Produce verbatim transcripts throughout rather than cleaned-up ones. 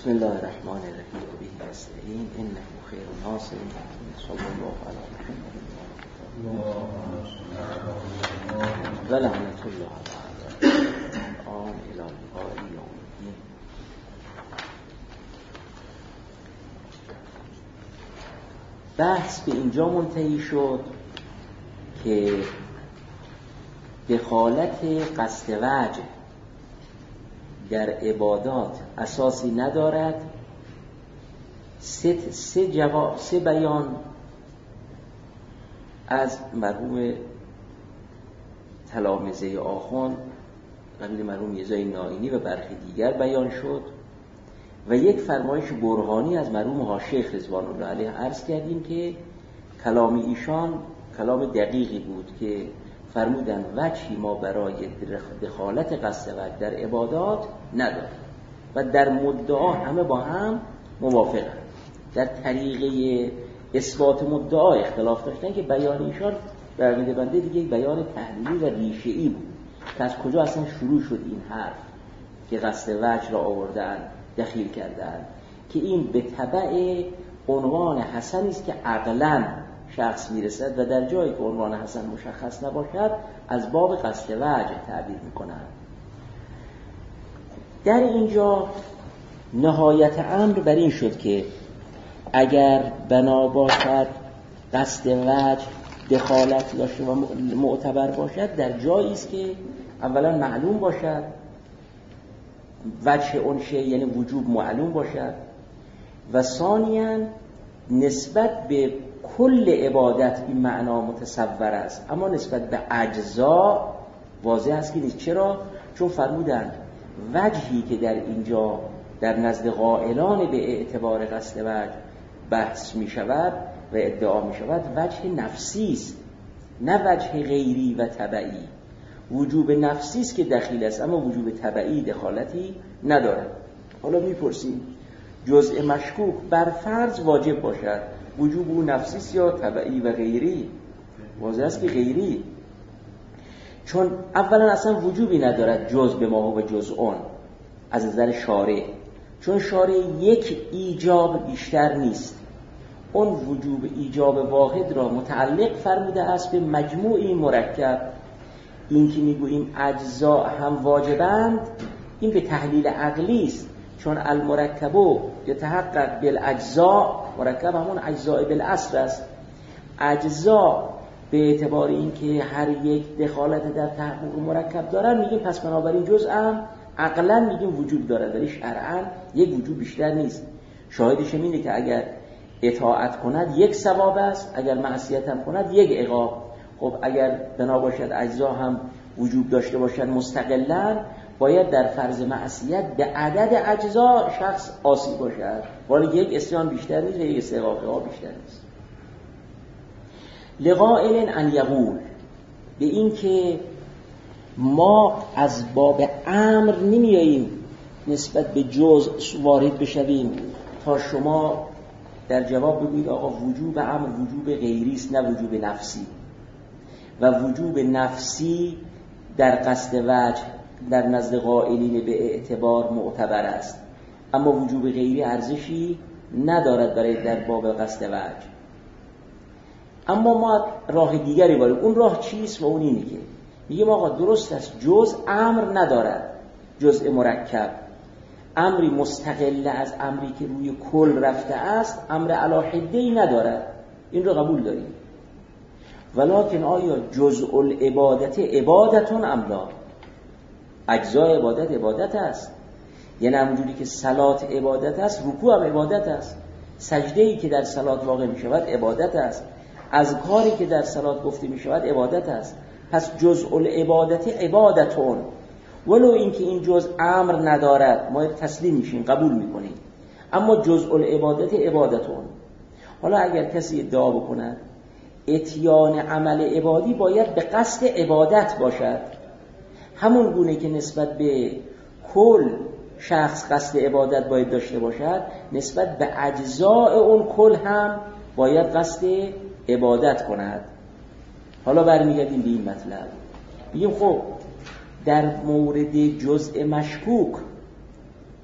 بسم الله الرحمن الرحیم و به نستعین انه خیر ناصر صلی الله علی محمد و لعنت الله علی آن الهی یوم الدین. بحث به اینجا منتهی شد که دخالت قصد وجه در عبادات اساسی ندارد. سه, سه, جواب، سه بیان از مرحوم تلامذه آخوند قبیل مرحوم یزای نائینی و برخی دیگر بیان شد و یک فرمایش برهانی از مرحوم حاشیه رضوان الله علیه عرض کردیم که کلام ایشان کلام دقیقی بود که فرمودن وجهی ما برای دخالت قصد وجه در عبادات ندارد و در مدعا همه با هم موافقند. در طریقه اثبات مدعا اختلاف داشتن که بیان ایشان در عقیده بنده دیگه بیان تحلیلی و ریشه‌ای بود که از کجا اصلا شروع شد این حرف که قصد وجه را آوردن دخیل کردن که این به تبع عنوان حسنی است که عقلاً شخص میرسد و در جایی که عنوان حسن مشخص نباشد از باب قصد وجه تعبیر میکنند. در اینجا نهایت امر بر این شد که اگر بنا باشد قصد وجه دخالت داشته و معتبر باشد در جایی است که اولا معلوم باشد وجه اون شی یعنی وجوب معلوم باشد و ثانیاً نسبت به کل عبادت این معنا متصور است اما نسبت به اجزا واضح است که نیست. چرا؟ چون فرمودند وجهی که در اینجا در نزد قائلان به اعتبار قصد وجه بحث می شود و ادعا می شود وجه نفسی است نه وجه غیری و تبعی. وجوب نفسی است که دخیل است اما وجوب تبعی دخالتی ندارد. حالا می پرسیم جزء مشکوک بر فرض واجب باشد وجوب او نفسی است یا تبعی و غیری؟ واضح است که غیری، چون اولا اصلا وجوبی ندارد جز به ما و جز اون از نظر شارع، چون شارع یک ایجاب بیشتر نیست. اون وجوب ایجاب واحد را متعلق فرموده است به مجموعی مرکب. این که میگوییم اجزا هم واجبند این به تحلیل عقلی است، چون المرکبو یتحقق بالاجزاء، مرکب همون اجزاء بالاصل است. اجزا به اعتبار این که هر یک دخالت در تحقق مرکب دارن میگیم پس بنابراین جزء هم عقلا میگیم وجود داره، ولی شرعا یک وجود بیشتر نیست. شاهدش اینه که اگر اطاعت کند یک ثواب است، اگر معصیت هم کند یک عقاب. خب اگر بنا باشد اجزا هم وجود داشته باشد مستقلاً، باید در فرض معصیت به عدد اجزا شخص عاصی باشد، ولی یک عصیان بیشتر نیست و یک استحقاق بیشتر نیست. لقائل ان یقول، به این که ما از باب امر نمیاییم نسبت به جزء وارد بشویم تا شما در جواب بگویید آقا وجوب امر وجوب غیری است نه وجوب نفسی، و وجوب نفسی در قصد وجه در نزد قائلین به اعتبار معتبر است اما وجوب غیری ارزشی ندارد برای در باب قصد وجه. اما ما راه دیگری داریم. اون راه چیست؟ و اون اینه که میگیم آقا درست است جز امر ندارد، جزء مرکب امری مستقل از امری که روی کل رفته است امر علی حده‌ای ندارد، این رو قبول داریم. ولکن آیا جزء العبادت عبادتون ام لا؟ اجزای عبادت عبادت است، یعنی همونجوری که صلات عبادت است رکوع هم عبادت است، سجده‌ای که در صلات واقع می شود عبادت است، اذکاری که در صلات گفته می شود عبادت است. پس جزء العبادت عبادتون، ولو اینکه این جزء امر ندارد ما تسلیم میشیم قبول میکنیم، اما جزء العبادت عبادتون. حالا اگر کسی ادعا بکند اتیان عمل عبادی باید به قصد عبادت باشد، همون گونه که نسبت به کل شخص قصد عبادت باید داشته باشد، نسبت به اجزاء اون کل هم باید قصد عبادت کند. حالا برمیگردیم به این مطلب، میگیم خب در مورد جزء مشکوک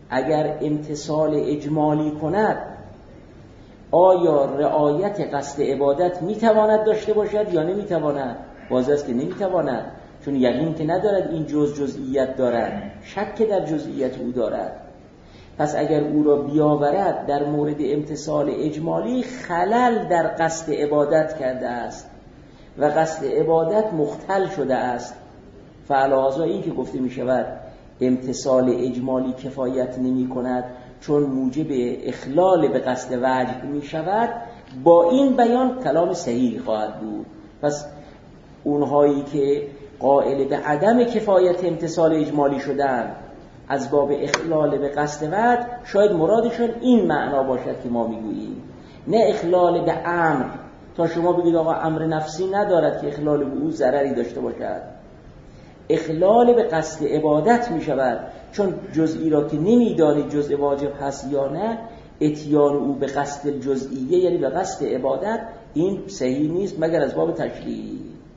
اگر امتثال اجمالی کند آیا رعایت قصد عبادت میتواند داشته باشد یا نمیتواند؟ واضح است که نمیتواند، چون یقین که ندارد این جز جزئیت دارد، شک در جزئیت او دارد. پس اگر او را بیاورد در مورد امتثال اجمالی خلل در قصد عبادت کرده است و قصد عبادت مختل شده است. فعلاوه این که گفته می شود امتثال اجمالی کفایت نمی کند چون موجب اخلال به قصد وجه می شود، با این بیان کلام صحیح خواهد بود. پس اونهایی که قائل به عدم کفایت امتثال اجمالی شدن از باب اخلال به قصد وجه، شاید مرادشون این معنا باشد که ما میگوییم، نه اخلال به امر، تا شما بگید آقا امر نفسی ندارد که اخلال به او ضرری داشته باشد. اخلال به قصد عبادت می شود چون جزئی را که نمیدانید جزء واجب هست یا نه، اتیان او به قصد جزئیه یعنی به قصد عبادت این صحیح نیست مگر از باب تشریع.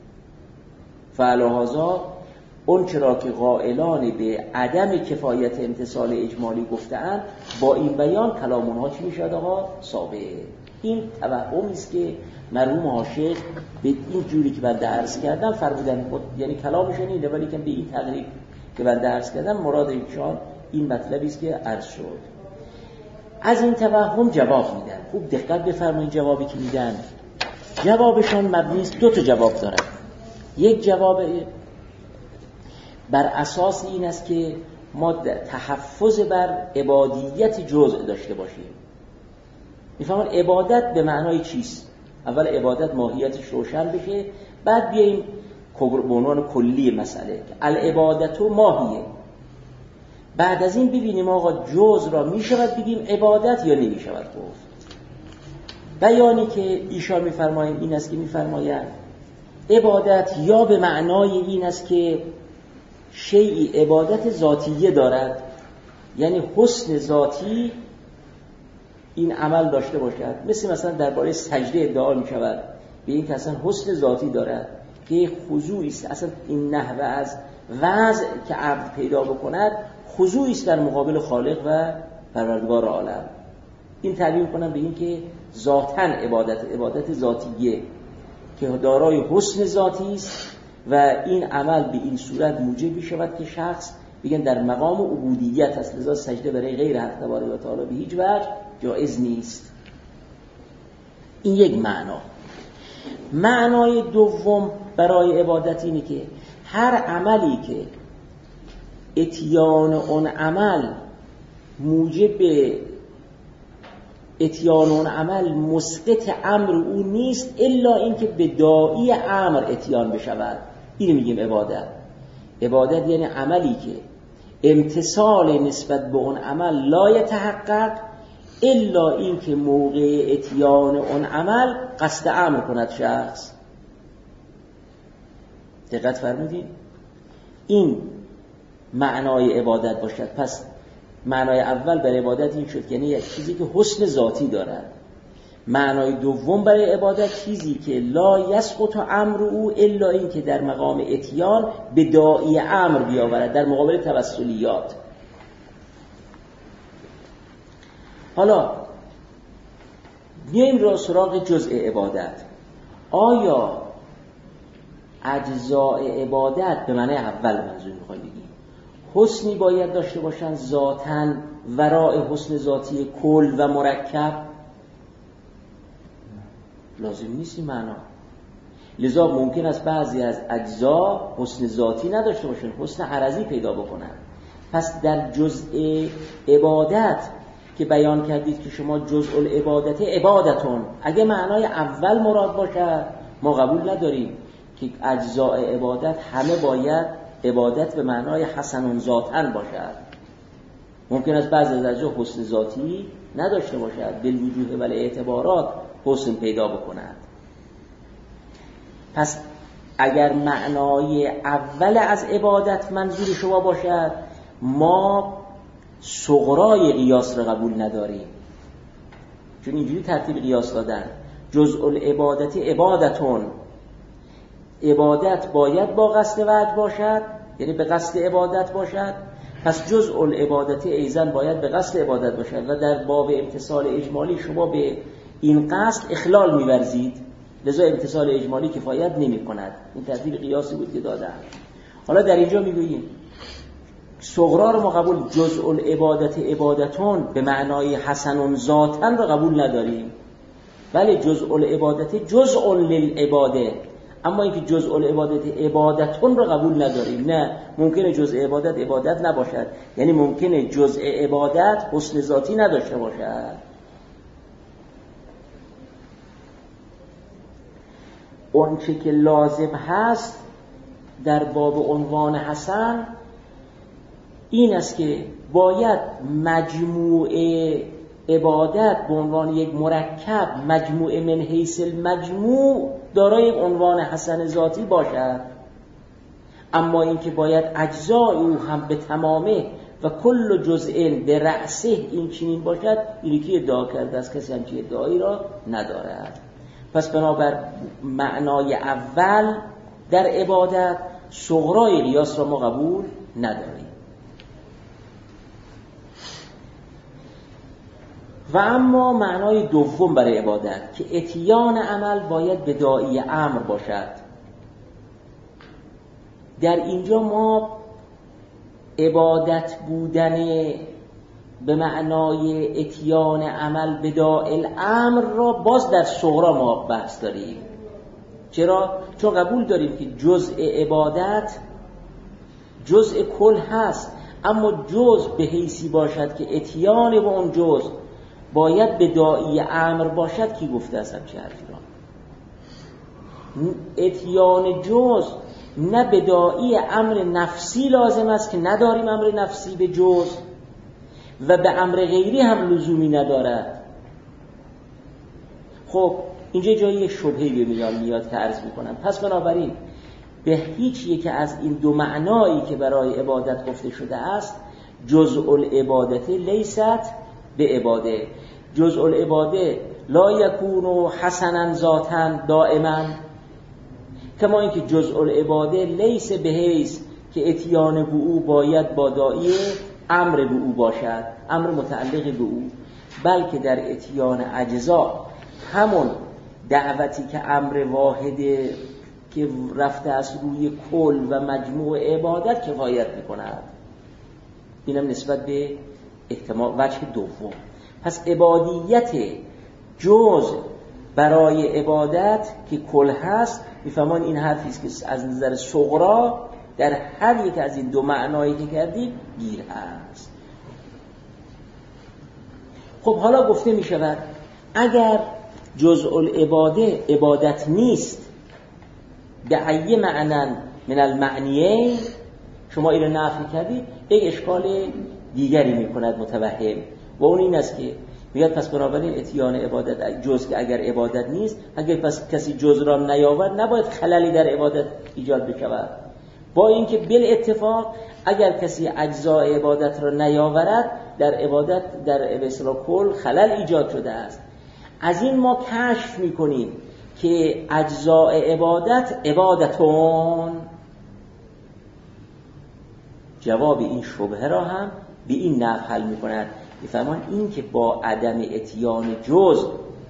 فعلاهذا اون چرا که قائلان به عدم کفایت امتثال اجمالی گفتند، با این بیان کلام اونها چی می شود آقا؟ ثابت. این توهمی است که مرحوم حاشیه به این جوری که بنده عرض کردم فرمودن، یعنی کلامشون اینه، ولی که به این تقریب که بنده عرض کردم مراد ایشان این مطلبی است که عرض شد. از این توهم جواب میدن. خوب دقت بفرمایید جوابی که میدن. جوابشان مبنی است، دو تا جواب دارن. یک جواب بر اساس این است که ما تحفظ بر عبادیت جزء داشته باشیم. میفهمن عبادت به معنای چیست؟ اول عبادت ماهیتش روشن بشه، بعد بیاییم به عنوان کلی مسئله العبادت و ماهیه. بعد از این ببینیم آقا جزء را میشود بگیم عبادت یا نمیشود گفت. بیانی که ایشان میفرمایند این است که میفرمایند عبادت یا به معنای این است که شیئی عبادت ذاتیه دارد، یعنی حسن ذاتی این عمل داشته باشد. مثل مثلا درباره سجده ادعا می شود به این که اصلا حسن ذاتی دارد که خضوعی است، اصلا این نحوه از وضع که عبد پیدا بکند خضوعی است در مقابل خالق و پروردگار عالم. این تعبیر کنم به این که ذاتاً عبادت عبادت ذاتیه که دارای حسن ذاتی است و این عمل به این صورت موجب می شود که شخص بگن در مقام عبودیت است، لذا سجده برای غیر حق تبارک و تعالی به هیچ وجه جایز نیست. این یک معنا. معنای دوم برای عبادت اینه که هر عملی که اتیان اون عمل موجب اتیان اون عمل مسقط امر او نیست الا اینکه به داعی امر اتیان بشود، اینو میگیم عبادت. عبادت یعنی عملی که امتثال نسبت به اون عمل لا یتحقق الا اینکه موقع اتیان اون عمل قصد امر کند شخص. دقت فرمودید؟ این معنای عبادت باشد. پس معنای اول برای عبادت این شد که یعنی یک چیزی که حسن ذاتی دارد. معنای دوم برای عبادت چیزی که لا یسقط امر او الا این که در مقام اتیان به داعی امر بیاورد، در مقابل توسلیات. حالا بیاییم را سراغ جزء عبادت. آیا اجزاء عبادت به معنی اول منظور می‌خوایم بگیم حسنی باید داشته باشن ذاتاً وراء حسن ذاتی کل و مرکب؟ لازم نیست این معنا. لذا ممکن است بعضی از اجزا حسن ذاتی نداشته باشن، حسن عرضی پیدا بکنن. پس در جزء عبادت که بیان کردید که شما جزء العبادت عبادتون، اگه معنای اول مراد باشه ما قبول نداریم که اجزاء عبادت همه باید عبادت به معنای حسن ذاتن باشد. ممکن است بعضی از اجزا حسن ذاتی نداشته باشد، بالوجوه و الاعتبارات حسن پیدا بکند. پس اگر معنای اول از عبادت منظور شما باشد، ما صغرای قیاس را قبول نداریم، چون اینجوری ترتیب قیاس دادن. جزء العبادت عبادتون، عبادت باید با قصد وجه باشد، یعنی به قصد عبادت باشد، پس جزء العبادت ایزن باید به قصد عبادت باشد و در باب امتصال اجمالی شما به این قصد اخلال می‌ورزید، لذا امتصال اجمالی کفایت نمی‌کند. این ترتیب قیاسی بود که دادم. حالا در اینجا میگوییم صغرا رو ما قبول جزء العبادت عبادتون به معنای حسن ذاتاً رو قبول نداریم، ولی جزء العبادت جزء للعباده، اما اینکه جزء العبادت عبادتون رو قبول نداریم. نه، ممکنه جزء عبادت عبادت نباشد، یعنی ممکنه جزء عبادت حسن ذاتی نداشته باشد. اون چه که لازم هست در باب عنوان حسن این است که باید مجموعه عبادت به عنوان یک مرکب، مجموعه من حیث المجموع دارای یک عنوان حسن ذاتی باشد، اما اینکه باید اجزای او هم به تمامه و کل جزء به رأسه این چنین باشد، اینی که ادعا کرده است کسی همچین ادعایی را ندارد. پس بنابر معنای اول در عبادت صغرای قیاس را ما قبول نداریم. و اما معنای دوم برای عبادت که اتیان عمل باید به داعی امر باشد. در اینجا ما عبادت بودن به معنای اتیان عمل به داعی امر را باز در صغرا ما بحث داریم. چرا؟ چون قبول داریم که جزء عبادت جزء کل هست، اما جزء به حیثی باشد که اتیان به اون جزء باید به داعی امر باشد. کی گفته است همچه حرفی را؟ اتیان جزء نه به داعی امر نفسی لازم است که نداریم امر نفسی به جزء، و به امر غیری هم لزومی ندارد. خب اینجا جایی شبهه‌ای به میان میاد که عرض میکنم. پس بنابراین به هیچ یک از این دو معنایی که برای عبادت گفته شده است جزء العبادت لیست به عباده، جزء العباده لا یکون حسنا ذاتا دائما، کما اینکه جزء العباده لیس به حیث که اتیان به او باید با داعی امر به او باشد، امر متعلق به او، بلکه در اتیان اجزا همون دعوتی که امر واحده که رفته از روی کل و مجموع عبادت کفایت میکند. اینم نسبت به احتمال وجه دوم. پس عبادیت جزء برای عبادت که کل هست، میفهمان این حرفی است که از نظر صغرا در هر یک از این دو معنایی که کردیم گیر هست. خب حالا گفته می شود اگر جزء العباده عبادت نیست به ای معنی من المعنیه، شما اینو نفی کردید، یک اشکال دیگری می کند متوهم، و اون این است که میاد پس بنابراین اتیان عبادت جزء که اگر عبادت نیست، اگر پس کسی جزء را نیاورد نباید خللی در عبادت ایجاد بشود، با اینکه بالاتفاق اگر کسی اجزای عبادت را نیاورد در عبادت در اصطلاح کل خلل ایجاد شده است. از این ما کشف میکنیم که اجزای عبادت عبادتون. جواب این شبهه را هم به این نحو حل میکند، میفهمان این که با عدم اتیان جزء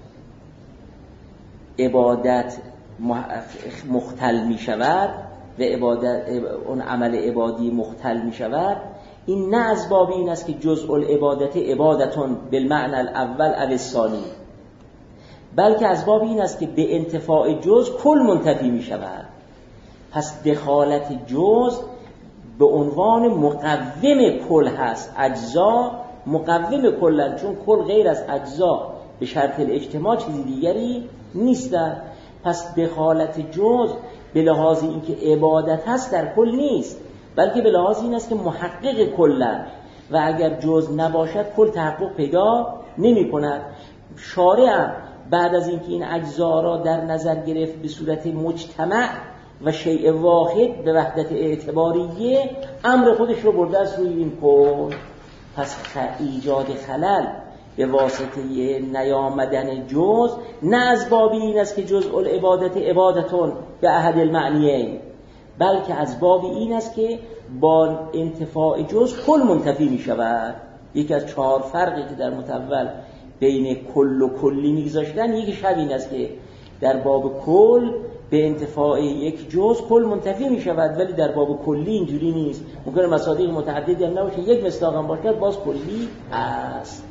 عبادت مختل میشود و عبادت اون عمل عبادی مختل میشود، این نه از باب این است که جزء العبادت عبادتون بالمعنى الاول او الثانی، بلکه از باب این است که به انتفاع جزء کل منتفی میشود. پس دخالت جزء به عنوان مقوم کل هست، اجزا مقوم کلن، چون کل غیر از اجزا به شرط الاجتماع چیزی دیگری نیستن. پس دخالت جزء به لحاظ این که عبادت هست در کل نیست، بلکه به لحاظ این است که محقق کلن و اگر جزء نباشد کل تحقق پیدا نمی کند. شارع بعد از اینکه این اجزا را در نظر گرفت به صورت مجتمع و شیء واحد به وحدت اعتباریه، امر خودش رو برده از روی این کل. پس ایجاد خلل به واسطه نیامدن جزء نه از باب این است که جزء العبادت عبادتون به احد المعنیین، بلکه از باب این است که با انتفاع جز کل منتفی می شود. یکی از چهار فرقی که در متول بین کل و کلی میگذاشتن یکیش همین است که در باب کل به انتفاع یک جز کل منتفی می شود، ولی در باب کلی اینجوری نیست. ممکنه مصادیق متعددی هم نباشه، یک مصداق هم باشد باز کلی است.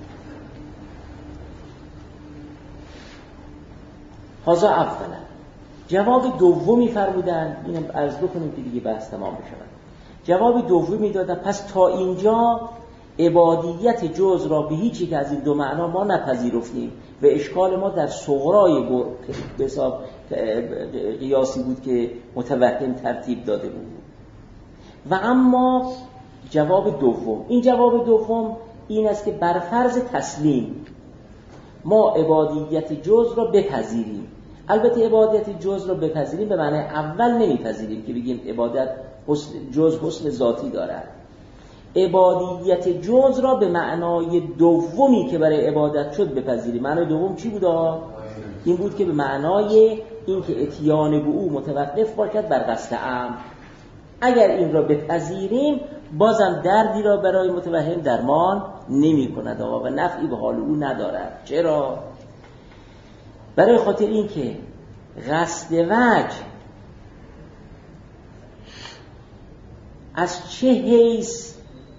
هذا اولا. جواب دومی فرمودن، اینم عرض بکنیم که دیگه بحث تمام بشه. جواب دومی دادن پس تا اینجا عبادیت جز را به هیچ یک از این دو معنا ما نپذیرفتیم و اشکال ما در صغرای به حساب قیاسی بود که متوهم ترتیب داده بود. و اما جواب دوم، این جواب دوم این است که بر فرض تسلیم ما عبادیت جز را بپذیریم. البته عبادیت جز را بپذیریم به معنی اول نمیپذیریم که بگیم عبادت جز حسن ذاتی دارد. عبادیت جز را به معنای دومی که برای عبادت شد بپذیریم. معنای دوم چی بود؟ این بود که به معنای این که اتیان به او متوقف باشد بر قصد امر. اگر این را بپذیریم بازم دردی را برای متوهم درمان نمی کند و نفعی به حال او ندارد. چرا؟ برای خاطر این که قصد وجه از چه حیث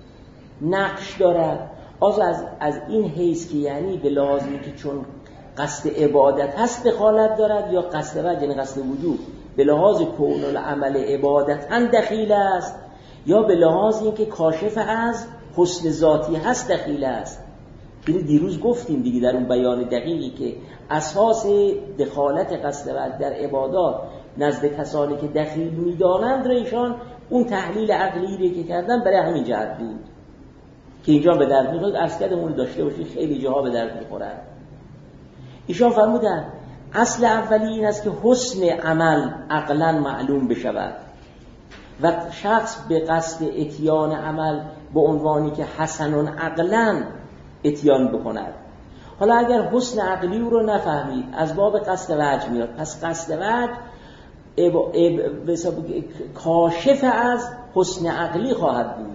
نقش دارد؟ از از این حیث که یعنی به لازمی که چون قصد عبادت هست دخالت دارد، یا قصد وجه یعنی قصد وجود به لحاظ کون العمل عبادتاً دخیل است، یا به لحاظ این که کاشف از حسن ذاتی هست دخیل است. یعنی دیروز گفتیم دیگه در اون بیان دقیقی که اساس دخالت قصد وجه در عبادات نزد کسانی که دخیل می‌دانند را ایشان اون تحلیل عقلی که کردن برای همین جهت بود که اینجا به درد می‌خوره. اصلاًمون داشته باشید خیلی جاها به درد می‌خوره. ایشان فرمودن اصل اولی این است که حسن عمل عقلاً معلوم بشود و شخص به قصد اتیان عمل به عنوانی که حسن عقلاً اتیان بکند. حالا اگر حسن عقلی او رو نفهمید از باب قصد وجه میاد، پس قصد وجه اب... اب... کاشف از حسن عقلی خواهد بود.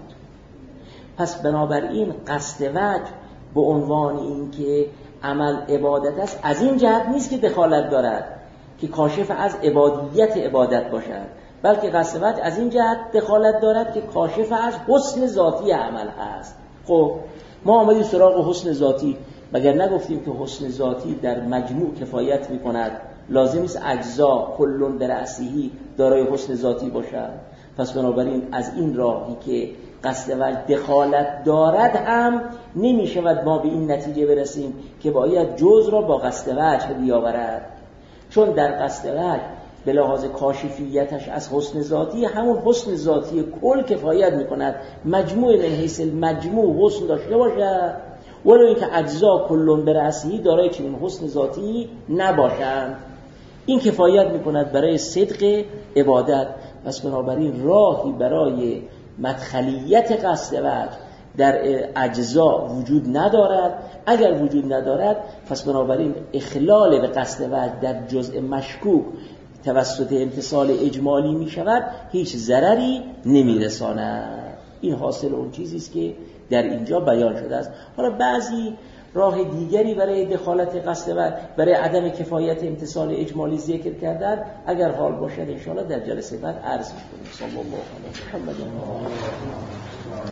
پس بنابراین قصد وجه به عنوان این که عمل عبادت است از این جهت نیست که دخالت دارد که کاشف از عبادیت عبادت باشد، بلکه قصد وجه از این جهت دخالت دارد که کاشف از حسن ذاتی عمل هست. خب ما آمدیم سراغ حسن ذاتی، مگر نگفتیم که حسن ذاتی در مجموع کفایت می‌کند؟ لازم است اجزا کلون در اصیحی دارای حسن ذاتی باشد. پس بنابراین از این راهی که قصد وجه دخالت دارد هم نمی شود ما به این نتیجه برسیم که باید جز را با قصد وجه بیاورد، چون در قصد وجه به لحاظ کاشفیتش از حسن ذاتی همون حسن ذاتی کل کفایت می کند. مجموع من حیث المجموع حسن داشته باشد، ولو اینکه اجزا کلون برأسه دارای چنین حسن ذاتی نباشند. این کفایت می کند برای صدق عبادت. پس بنابراین راهی برای مدخلیت قصد وجه در اجزا وجود ندارد. اگر وجود ندارد پس بنابراین اخلال به قصد وجه در جزء مشکوک توسط امتصال اجمالی می شود، هیچ ضرری نمی رساند. این حاصل اون چیزی است که در اینجا بیان شده است. حالا بعضی راه دیگری برای دخالت قصد وجه برای عدم کفایت امتصال اجمالی ذکر کردن، اگر حال باشد انشاءالله در جلسه بعد عرض می‌کنیم. صلی الله علیه و محمد.